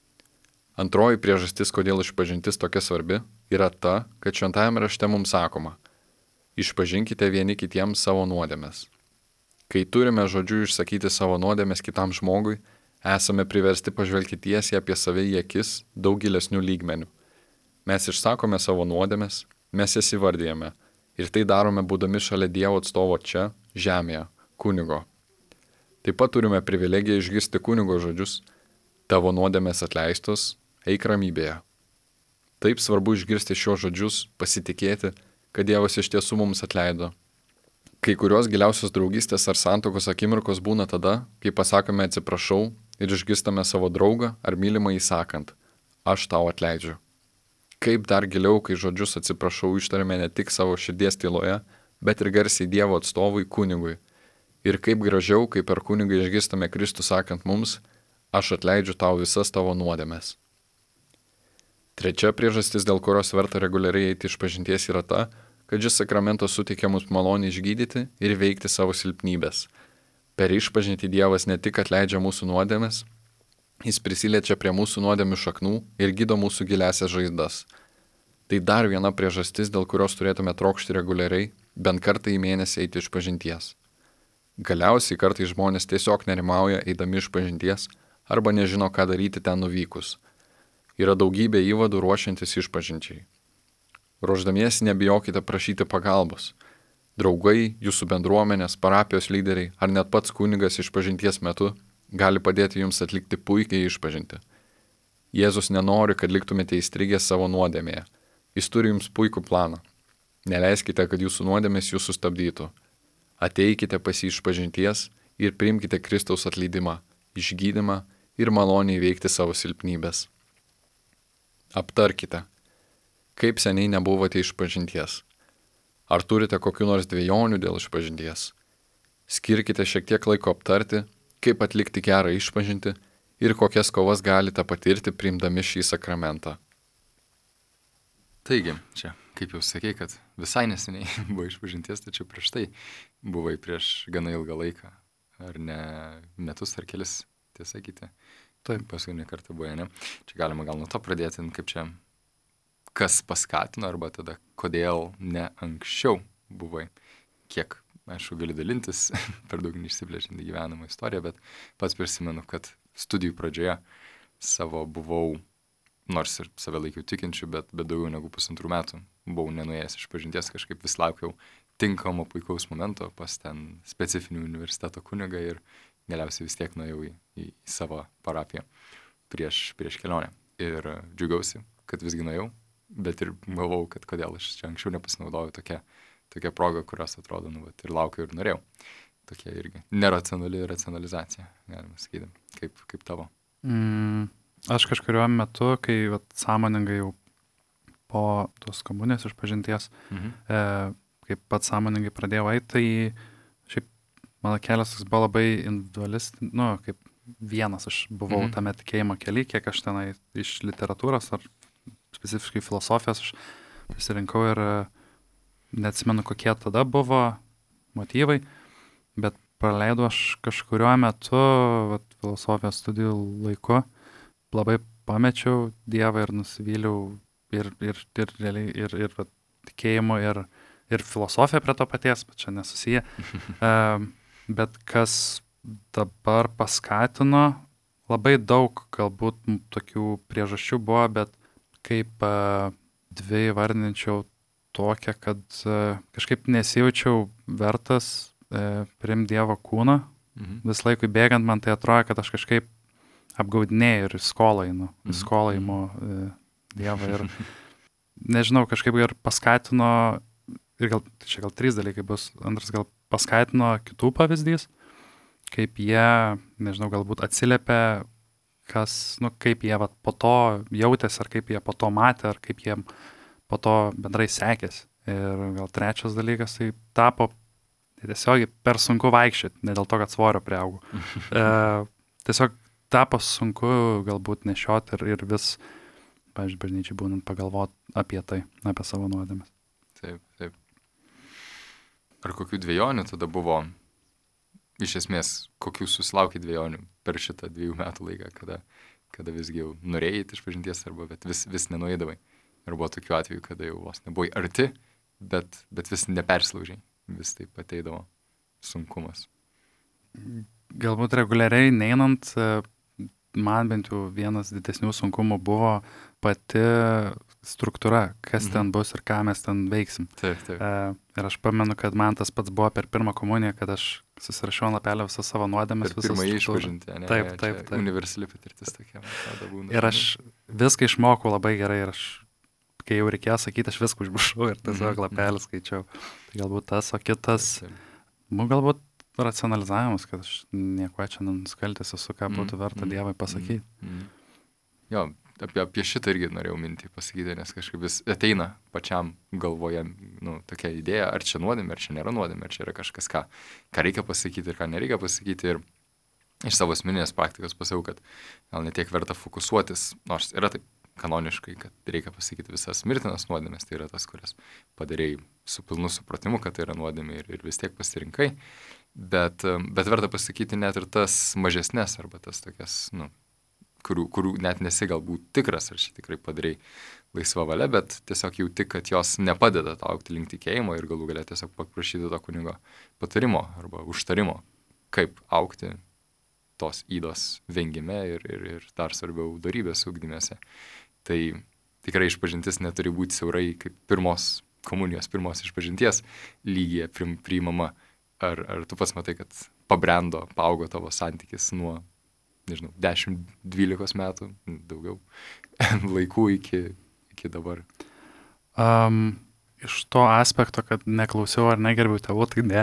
Antroji priežastis, kodėl išpažintis tokia svarbi, yra ta, kad šventajame rašte mums sakoma: išpažinkite vieni kitiems savo nuodėmes. Kai turime žodžiu išsakyti savo nuodėmes kitam žmogui, esame priversti pažvelgti tiesiai apie save į akis daug gilesnių lygmenių. Mes išsakome savo nuodėmes, mes jas įvardyjame ir tai darome būdami šalia Dievo atstovo čia, žemėje, kunigo. Taip pat turime privilegiją išgirsti kunigo žodžius: tavo nuodėmės atleistos, eik ramybėje. Taip svarbu išgirsti šios žodžius, pasitikėti, kad Dievas iš tiesų mums atleido. Kai kurios giliausios draugystės ar santuokos akimirkos būna tada, kai pasakome atsiprašau ir išgirstame savo draugą ar mylimą įsakant: aš tau atleidžiu. Kaip dar giliau, kai žodžius atsiprašau ištariame ne tik savo širdies tyloje, bet ir garsiai Dievo atstovui kunigui. Ir kaip gražiau, kai per kunigą išgirstame Kristų sakant mums: aš atleidžiu tau visas tavo nuodėmes. Trečia priežastis, dėl kurios verta reguliariai eiti išpažinties, yra ta, kad šis sakramentas suteikia mums malonę išgydyti ir veikti savo silpnybės. Per išpažinti Dievas ne tik atleidžia mūsų nuodėmes, jis prisiliečia prie mūsų nuodėmių šaknų ir gydo mūsų giliasias žaizdas. Tai dar viena priežastis, dėl kurios turėtume trokšti reguliariai, bent kartą į mėnesį eiti išpažinties. Galiausiai kartais žmonės tiesiog nerimauja eidami išpažinties arba nežino, ką daryti ten nuvykus. Yra daugybė įvadų ruošiantis išpažinčiai. Ruošdamiesi nebijokite prašyti pagalbos. Draugai, jūsų bendruomenės, parapijos lyderiai ar net pats kunigas išpažinties metu gali padėti jums atlikti puikiai išpažinti. Jėzus nenori, kad liktumėte įstrigę savo nuodėmėje. Jis turi jums puikų planą. Neleiskite, kad jūsų nuodėmės jūs sustabdytų. Ateikite pas jį išpažinties ir priimkite Kristaus atleidimą, išgydymą ir maloniai veikti savo silpnybės. Aptarkite, kaip seniai nebuvote išpažinties. Ar turite kokių nors dvejonių dėl išpažinties? Skirkite šiek tiek laiko aptarti, kaip atlikti gerą išpažintį ir kokias kovas galite patirti priimdami šį sakramentą. Taigi, čia, kaip jau sakei, kad visai neseniai buvo išpažinties, tačiau prieš tai buvai prieš gana ilgą laiką. Ar ne metus ar kelis, tiesa sakyti. Taip, paskutinį kartą buvo, ne? Čia galima gal nuo to pradėti, kaip čia, kas paskatino, arba tada, kodėl ne anksčiau buvai kiek, aišku, gali dalintis, per daug neišsiplečiant į gyvenamą istoriją, bet pats prisimenu, kad studijų pradžioje savo buvau, nors ir save laikiau tikinčiu, bet, bet daugiau negu pusantrų metų buvau nenuėjęs iš pažinties, kažkaip vis laukiau tinkamo puikaus momento pas ten specifinį universiteto kunigą ir galiausiai vis tiek nuėjau į, į, į savo parapiją prieš, prieš kelionę. Ir džiugiausi, kad visgi nuėjau, bet ir galvojau, kad kodėl aš čia anksčiau nepasinaudojau tokia, tokia proga, kurios atrodo, nu, vat, ir laukiau ir norėjau. Tokia irgi neracionali racionalizacija, galima sakyti, kaip, kaip tavo. Mm, aš kažkuriuo metu, kai vat, sąmoningai jau po tos komunijos išpažinties, Mhm. e, kaip pats sąmoningai pradėjau eiti, tai šiaip mano kelias toks buvo labai individualistinis, nu, kaip vienas aš buvau Mhm. tame tikėjimo kely, kiek aš tenai iš literatūros ar specifiškai filosofijos aš pasirinkau ir e, neatsimenu, kokie tada buvo motyvai, bet praleidau aš kažkuriuo metu vat, filosofijos studijų laiku, labai pamečiau Dievą ir nusivyliau ir, ir, ir, realiai, ir, ir vat, tikėjimu, ir, ir filosofija prie to paties, bet čia nesusiję. um, bet kas dabar paskatino, labai daug galbūt m, tokių priežasčių buvo, bet kaip uh, dvi vardinčiau tokią, kad uh, kažkaip nesijaučiau vertas uh, priimti Dievo kūną. Mhm. Vis laikui bėgant man tai atrodo, kad aš kažkaip apgaudinėjau ir į skolą einu, į Mhm. skolą įimu uh, Dievą ir nežinau, kažkaip ir paskatino, ir gal, tai čia gal trys dalykai bus, antras gal paskatino kitų pavyzdys, kaip jie, nežinau, galbūt atsiliepia, kas, nu, kaip jie vat, po to jautėsi, ar kaip jie po to matė, ar kaip jiem po to bendrai sekėsi. Ir gal trečias dalykas, tai tapo tiesiog per sunku vaikščioti, ne dėl to, kad svorio priaugau. e, tiesiog tapo sunku galbūt nešioti ir, ir vis, pavyzdžiui, bažnyčiai būnant pagalvoti apie tai, apie savo nuodėmes. Taip, taip. Ar kokių dviejonių tada buvo, iš esmės, kokių susilaukė dviejonių per šitą dviejų metų laiką, kada, kada visgi jau norėjai išpažinties arba bet vis, vis nenueidavai. Ir buvo tokių atvejų, kada jau vos nebuvai arti, bet, bet vis neperslaužiai, vis taip ateidavo sunkumas. Galbūt reguliariai neinant, man bent jau vienas didesnių sunkumų buvo pati struktūra, kas Mhm. ten bus ir ką mes ten veiksim. Taip, taip. E, ir aš pamenu, kad man tas pats buvo per pirmą komuniją, kad aš susirašiau ant lapelio visą savo nuodėmes. Per pirmąjį išpažinti, ne? Taip, Čia taip, taip. Universali patirtis tokia, man atrodo, būna. Ir aš viską išmokau labai gerai ir aš, kai jau reikėjo sakyti, aš viską užbušau ir tiesiog Mhm. lapelį skaičiau. Tai galbūt tas, o kitas, Taip, taip. nu, galbūt racionalizavimas, kad aš nieko čia nenusikaltęs esu, ką būtų Mhm, verta mhm, Dievui pasakyti. mhm, mhm. Jo, apie, apie šitą irgi norėjau mintį pasakyti, nes kažkaip vis ateina pačiam galvoje, nu, tokia idėja, ar čia nuodėmė, ar čia nėra nuodėmė, ar čia yra kažkas, ką, ką reikia pasakyti ir ką nereikia pasakyti. Ir iš savo asmeninės praktikos pasakiau, kad gal netiek verta fokusuotis, nors yra taip kanoniškai, kad reikia pasakyti visas mirtinas nuodėmės, tai yra tas, kurias padarėjai su pilnu supratimu, kad tai yra nuodėmė ir, ir vis tiek pasirinkai, bet, bet verta pasakyti net ir tas mažesnės arba tas tokias, nu, kurių, kurių net nesi galbūt tikras, ar šį tikrai padarai laisva valia, bet tiesiog jauti, kad jos nepadeda tau aukti link tikėjimo ir galų galia tiesiog paprašyti to kunigo patarimo arba užtarimo, kaip aukti tos ydos vengime ir, ir, ir dar svarbiau darybės ugdymėse. Tai tikrai išpažintis neturi būti siaurai kaip pirmos komunijos, pirmos išpažinties lygyje priimama. Ar, ar tu pats matai, kad pabrendo, paaugo tavo santykis nuo, nežinau, dešimt dvylikos metų, daugiau laikų iki, iki dabar? Um, iš to aspekto, kad neklausiau ar negerbiau tėvų, tai ne.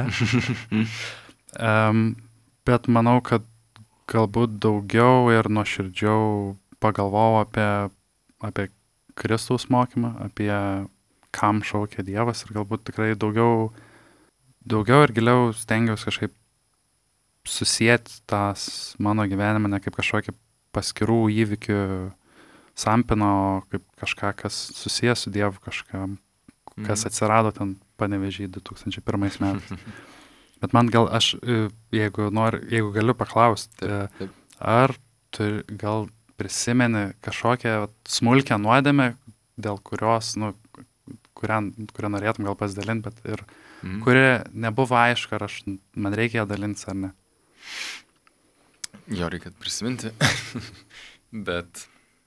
um, bet manau, kad galbūt daugiau ir nuoširdžiau pagalvojau apie, apie Kristaus mokymą, apie kam šaukia Dievas ir galbūt tikrai daugiau, daugiau ir giliau stengiausi kažkaip susijęti tas mano gyvenimą ne kaip kažkokį paskirų įvykių sampino, kaip kažką, kas susijęs su Dievu, kažką, kas atsirado ten Panevėžy du tūkstančiai pirmais metais. Bet man gal aš, jeigu, nori, jeigu galiu paklausti, Taip, taip. ar tu gal prisimeni kažkokią smulkę nuodėmę, dėl kurios, nu, kurią, kurią norėtum gal pasidalinti, bet ir mhm. kuri nebuvo aišku, ar aš, man reikia dalintis ar ne. Jo, reikia prisiminti, bet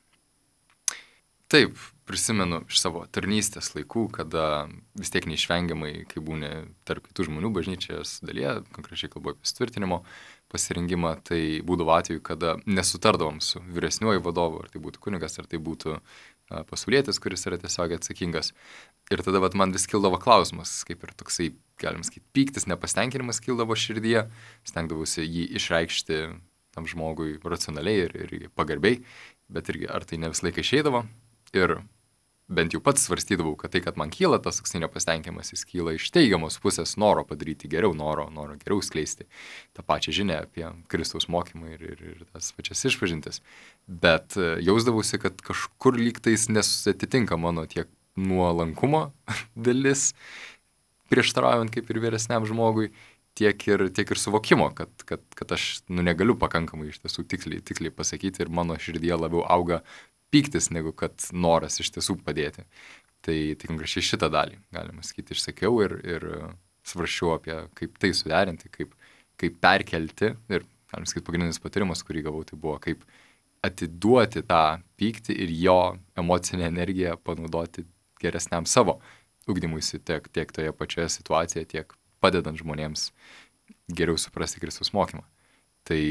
taip, prisimenu iš savo tarnystės laikų, kada vis tiek neišvengiamai, kai būni tarp kitų žmonių bažnyčios dalyje, konkrečiai kalbu apie sutvirtinimo pasirinkimą, tai būdavo atveju, kada nesutardavom su vyresniuoju vadovu, ar tai būtų kunigas, ar tai būtų a, pasaulietis, kuris yra tiesiog atsakingas. Ir tada vat, man vis kildavo klausimas, kaip ir toksai, galim sakyti, pyktis, nepastenkinimas kildavo širdyje, stengdavausi jį išreikšti tam žmogui racionaliai ir, ir pagarbiai, bet irgi ar tai ne visą laiką išeidavo. Ir bent jau pats svarstydavau, kad tai, kad man kyla tas toksai nepastenkimas, jis kyla iš teigiamos pusės noro padaryti geriau, noro, noro geriau skleisti tą pačią žinią apie Kristaus mokymą ir, ir, ir tas pačias išpažintis. Bet jausdavausi, kad kažkur lygtais nesatitinka mano tiek nuolankumo dalis, prieštaraujant kaip ir vyresniam žmogui, tiek ir, tiek ir suvokimo, kad, kad, kad aš nu, negaliu pakankamai iš tiesų tiksliai, tiksliai pasakyti ir mano širdyje labiau auga pyktis, negu kad noras iš tiesų padėti. Tai, tai konkrečiai šitą dalį, galima sakyti, išsakiau ir, ir svarsčiau apie kaip tai suderinti, kaip, kaip perkelti ir, galima sakyti, pagrindinis patarimas, kurį gavau, tai buvo kaip atiduoti tą pyktį ir jo emocinę energiją panaudoti geresniam savo ugdymuisi tiek, tiek toje pačioje situacijoje, tiek padedant žmonėms geriau suprasti Kristaus mokymą. Tai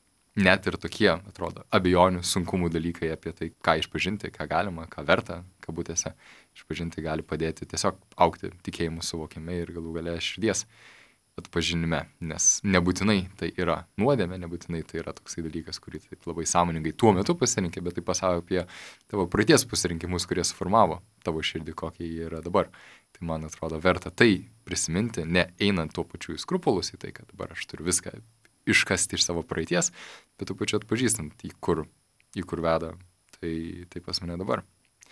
net ir tokie, atrodo, abejonių, sunkumų dalykai apie tai, ką išpažinti, ką galima, ką verta, kabutėse, išpažinti gali padėti tiesiog augti tikėjimų suvokime ir galų gale širdies atpažinime, nes nebūtinai tai yra nuodėmė, nebūtinai tai yra toksai dalykas, kurį taip labai sąmoningai tuo metu pasirinkė, bet tai pasako apie tavo praeities pasirinkimus, kurie suformavo tavo širdį, kokie jie yra dabar. Tai man atrodo verta tai prisiminti, ne einant tuo pačiu į skrupulus į tai, kad dabar aš turiu viską iškasti iš savo praeities, bet tuo pačiu atpažįstant, į kur, į kur veda, tai, tai pas mane dabar.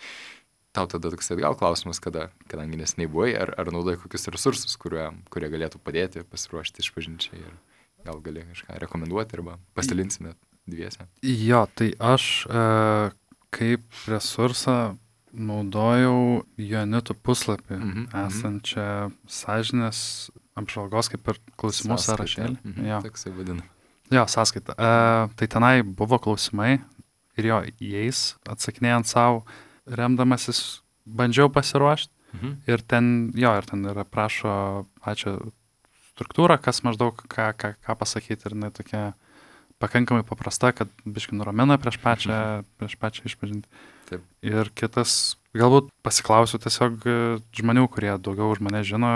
Tau tada toks atgal klausimas, kada, kadangi nesiniai buvai, ar, ar naudai kokius resursus, kurie, kurie galėtų padėti pasiruošti išpažinčiai ir gal gali kažką rekomenduoti arba pasidalinsimė dviese. Jo, tai aš e, kaip resursą naudojau Jonitų puslapį, mhm, esančią sąžinės apžvalgos kaip ir klausimų sąrašėlį. Mhm, jo. Toksai vadinu. Jo, sąskaita. E, tai tenai buvo klausimai ir jo, jais atsakinėjant savo, remdamasis bandžiau pasiruošti. Mhm. Ir ten, jo, ir ten yra prašo pačią struktūrą, kas maždaug ką, ką, ką pasakyti, ir jinai tokia pakankamai paprasta, kad biškai nuramina prieš pačią, mhm. prieš pačią išpažinti. Taip. Ir kitas, galbūt pasiklausiu tiesiog žmonių, kurie daugiau už mane žino,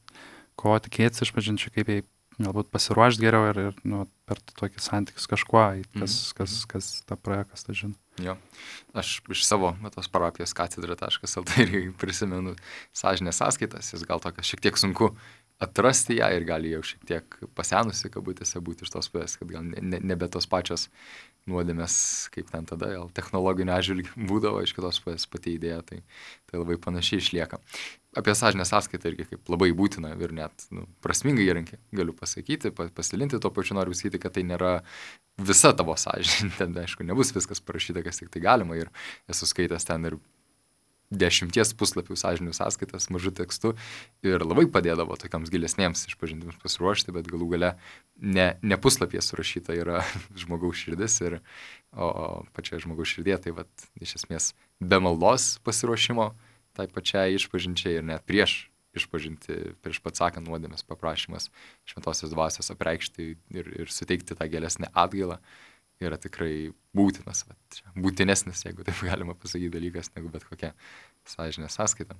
ko tikėtis išpažinčių, kaip jai galbūt pasiruošti geriau ir, ir nu, per tokį santykius kažkuo, kas, mm. kas, kas tą praėjo, kas tą žino. Jo. Aš iš savo tos parapijos katedra taškas el tė irgi prisimenu sąžinės sąskaitas, jis gal tokia šiek tiek sunku atrasti ją ir gali jau šiek tiek pasenusi, kabutėse, būti iš tos pusės, kad gal ne, nebe tos pačios nuodėmės, kaip ten tada, gal technologinio atžvilgiu būdavo, iš kitos pusės pati idėja, tai, tai labai panašiai išlieka. Apie sąžinės sąskaitą irgi kaip labai būtina ir net nu, prasmingai įrankį galiu pasakyti, pasidalinti, tuo pačiu noriu sakyti, kad tai nėra visa tavo sąžinė, ten aišku nebus viskas parašyta, kas tik tai galima ir esu skaitęs ten ir dešimties puslapių sąžinių sąskaitas mažu tekstu ir labai padėdavo tokiams gilesnėms išpažintims pasiruošti, bet galų gale ne, ne puslapyje surašyta yra žmogaus širdis ir o, o pačioje žmogaus širdie, tai vat iš esmės be maldos pasiruošimo tai pačiai išpažinčiai ir net prieš išpažinti, prieš pat sakant nuodėmės paprašymas šventosios dvasios apreikšti ir, ir suteikti tą gilesnę atgailą yra tikrai būtinas, vat, būtinesnis, jeigu taip galima pasakyti dalykas, negu bet kokia sąžinė sąskaita.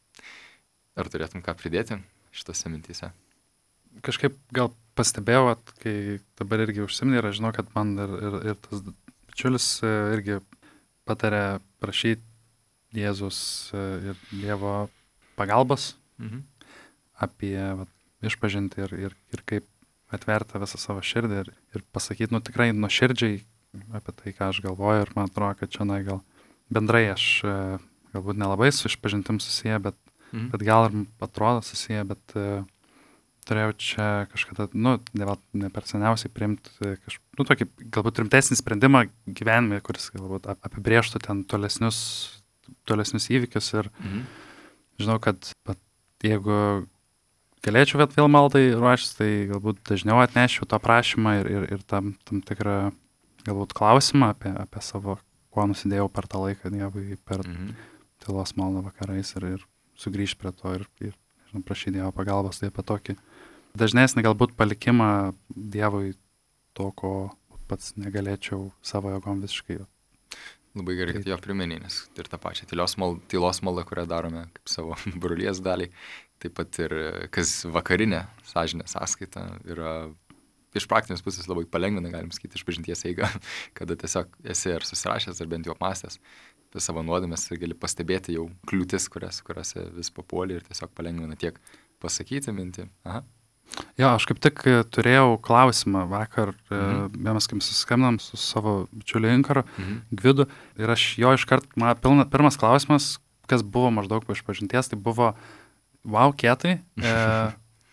Ar turėtum ką pridėti šitose mintyse? Kažkaip gal pastebėjau, at, kai dabar irgi užsiminė ir aš žinau, kad man ir, ir, ir tas bičiulis irgi patarė prašyti Jėzus ir Dievo pagalbos mhm. apie vat, išpažinti ir, ir, ir kaip atverti visą savo širdį ir, ir pasakyti, nu tikrai nuoširdžiai apie tai, ką aš galvoju ir man atrodo, kad čia na, gal bendrai aš galbūt nelabai su išpažintim susiję, bet, mhm. bet gal ir atrodo susiję, bet uh, turėjau čia kažkada, nu, ne, ne per seniausiai priimti kaž, nu, tokį galbūt rimtesnį sprendimą gyvenime, kuris galbūt apibrėžtų ten tolesnius, tolesnius įvykius ir mhm. žinau, kad pat, jeigu galėčiau vėl vėl maldai ruoštis, tai galbūt dažniau atnešiu tą prašymą ir, ir, ir tam, tam tikrą galbūt klausimą apie, apie savo, kuo nusidėjau per tą laiką Dievui, per Mhm. tylos maldą vakarais ir, ir sugrįžti prie to ir, ir nežinau, prašyti Dievo pagalbos, tai apie tokį dažnesnį galbūt palikimą Dievui to, ko pats negalėčiau savo jėgom visiškai. Labai gerai, kad jo priminė, nes ir tą pačią tylos maldą, tylos maldą, kurią darome kaip savo brolies dalį, taip pat ir kas vakarinė sąžinės sąskaita yra iš praktinės pusės labai palengvina, galim sakyti, išpažinties eigą, kada tiesiog esi ar susirašęs, ar bent jau apmąstęs apie savo nuodėmes ir gali pastebėti jau kliūtis, kurias, kuriuose vis papuoli ir tiesiog palengvina tiek pasakyti mintį. Aha. Jo, aš kaip tik turėjau klausimą vakar, Mhm. mes kaip susiskambinam su savo bičiuliu Inkaru, Mhm. Gvidu, ir aš jo iškart, man pilna, pirmas klausimas, kas buvo maždaug po išpažinties, tai buvo, wow, kietai, e,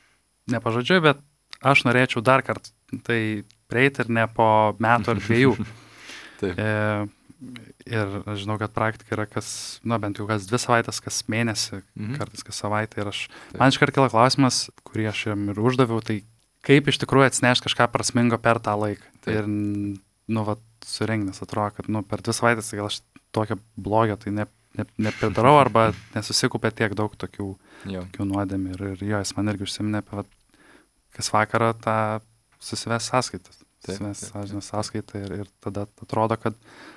ne pažodžiui, bet aš norėčiau dar kartą tai prieiti ir ne po metų ar dviejų. Taip. E, ir aš žinau, kad praktika yra kas, na bent jau kas dvi savaitės, kas mėnesį, Mhm. kartais kas savaitę. Ir aš, Taip. man iškart kilo klausimas, kurį aš jam ir uždaviau, tai kaip iš tikrųjų atsinešti kažką prasmingo per tą laiką. Taip. Ir, nu, va, surengti, nes atrodo, kad, nu, per dvi savaitės, tai gal aš tokio blogio tai ne, ne, nepridarau arba nesusikupė tiek daug tokių, Jo. tokių nuodėmių. Ir, ir jo, jis man irgi užsiminė apie, va, kas vakarą tą susives sąskaitas. Taip, Susives taip, taip. sąžinės sąskaitą ir, ir tada atrodo, kad,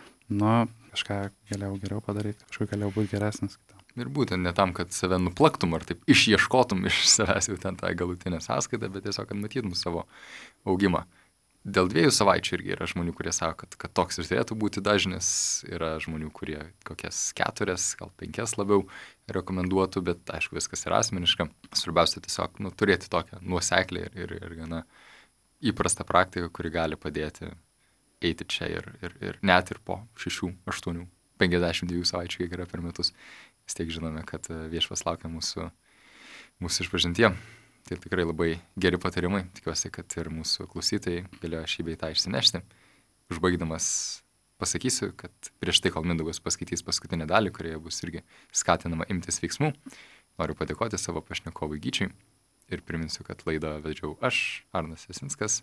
nu, kažką galėjau geriau padaryti, kažkur galėjau būti geresnis. Ir būtent ne tam, kad save nuplaktum ar taip išieškotum iš savęs jau ten tą galutinę sąskaitą, bet tiesiog, kad matytum savo augimą. Dėl dviejų savaičių irgi yra žmonių, kurie sako, kad, kad toks ir turėtų būti dažnis, yra žmonių, kurie kokias keturias, gal penkias labiau rekomenduotų, bet aišku, viskas yra asmeniška. Svarbiausia tiesiog nu, turėti tokią nuoseklę ir, ir, ir gana įprastą praktiką, kuri gali padėti eiti čia ir, ir, ir net ir po šešių, aštuonių, penkiasdešimt dviejų savaičių, kiek yra per metus. Vis tiek žinome, kad viešpas laukia mūsų, mūsų išpažintie. Tai tikrai labai geri patarimai. Tikiuosi, kad ir mūsų klausytojai galėjo šį bei tą išsinešti. Užbaigdamas pasakysiu, kad prieš tai, kol Mindaugas paskaitys paskutinę dalį, kurioje bus irgi skatinama imtis veiksmų, noriu padėkoti savo pašnekovui Gyčiui ir priminsiu, kad laidą vedžiau aš, Arnas Jasinskas,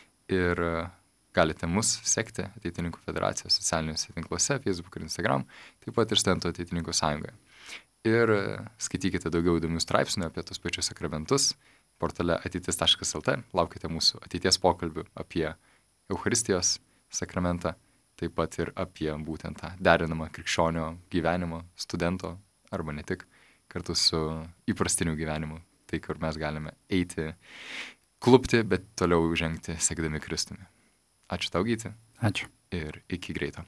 ir galite mus sekti Ateitininkų federacijos socialiniuose tinkluose, Facebook ir Instagram, taip pat ir Studentų Ateitininkų sąjungoje. Ir skaitykite daugiau įdomių straipsnių apie tos pačius sakramentus portale ateitis taškas el te. Laukite mūsų ateities pokalbių apie Eucharistijos sakramentą, taip pat ir apie būtent tą derinamą krikščionio gyvenimo, studento arba ne tik, kartu su įprastiniu gyvenimu. Tai, kur mes galime eiti, klupti, bet toliau žengti sekdami Kristumi. Ačiū tau, Gyti. Ačiū. Ir iki greito.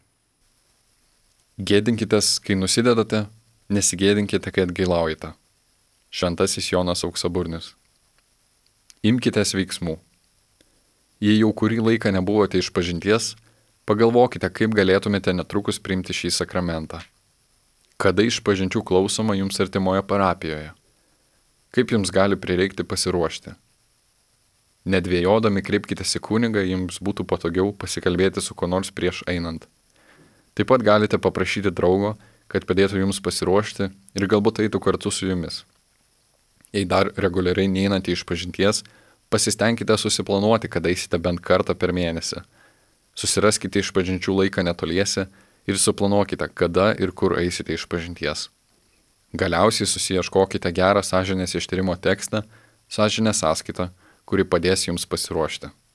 Gėdinkitės, kai nusidedate, nesigėdinkite, kai atgailaujate. Šventasis Jonas Auksaburnis. Imkitės veiksmų. Jei jau kurį laiką nebuvote išpažinties, pagalvokite, kaip galėtumėte netrukus priimti šį sakramentą. Kada išpažinčių klausoma jums artimoje parapijoje? Kaip jums gali prireikti pasiruošti? Nedvėjodami kreipkitės į kunigą, jums būtų patogiau pasikalbėti su kuo nors prieš einant. Taip pat galite paprašyti draugo, kad padėtų jums pasiruošti ir galbūt eitų kartu su jumis. Jei dar reguliariai neinate išpažinties, pasistengkite susiplanuoti, kad eisite bent kartą per mėnesį. Susiraskite išpažinčių laiką netoliese ir suplanuokite, kada ir kur eisite išpažinties. Galiausiai susiieškokite gerą sąžinės ištyrimo tekstą, sąžinės sąskaitą, kuri padės jums pasiruošti.